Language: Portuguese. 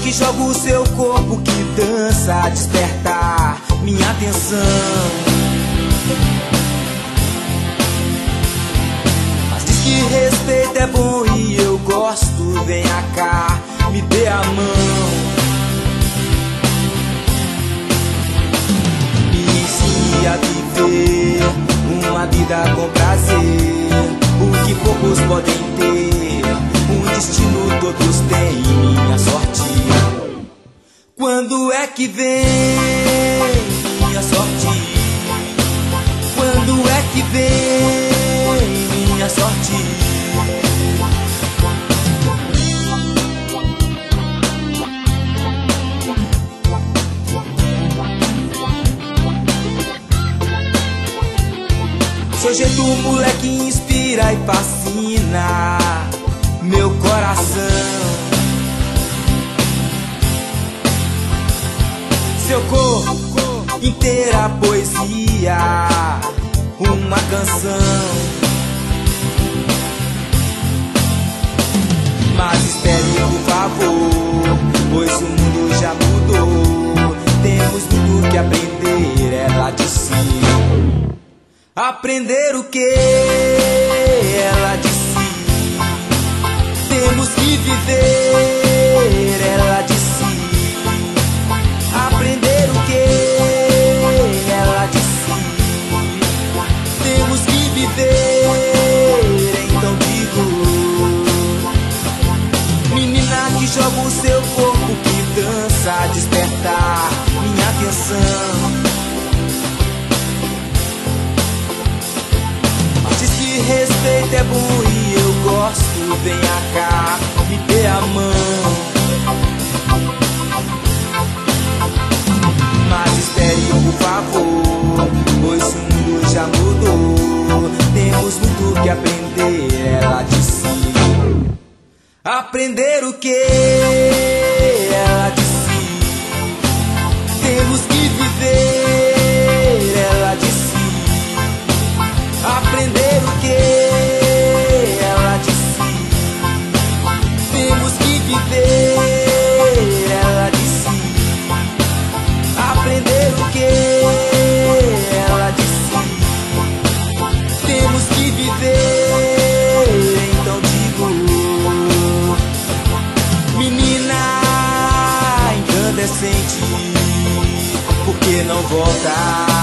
que joga o seu corpo, que dança a despertar minha atenção. Mas diz que respeito é bom e eu gosto, venha cá, me dê a mão. Me ensine a viver uma vida com prazer, o que poucos podem ter, um destino todos têm, minha sorte. Quando é que vem minha sorte? Quando é que vem minha sorte? Seu jeito moleque inspira e fascina meu coração. Seu corpo inteira poesia, uma canção. Mas espere por favor, pois o mundo já mudou. Temos muito que aprender, ela disse. Aprender o que? Ela disse. Temos que viver, ela disse. Aprender o que? Ela disse. Temos que viver, então digo. Menina que joga o seu corpo, que dança a despertar minha atenção. Diz que respeito é bom e eu gosto, venha cá, me dê a mão. Mas espere por favor, pois o mundo já mudou. Temos muito que aprender, ela disse. Aprender o que? Ela disse. Temos que viver, ela disse. Aprender o que? Ela disse. Temos que viver, ela disse. Aprender o que? Ela disse. Temos que viver, então digo. Menina incandescente, por que não volta?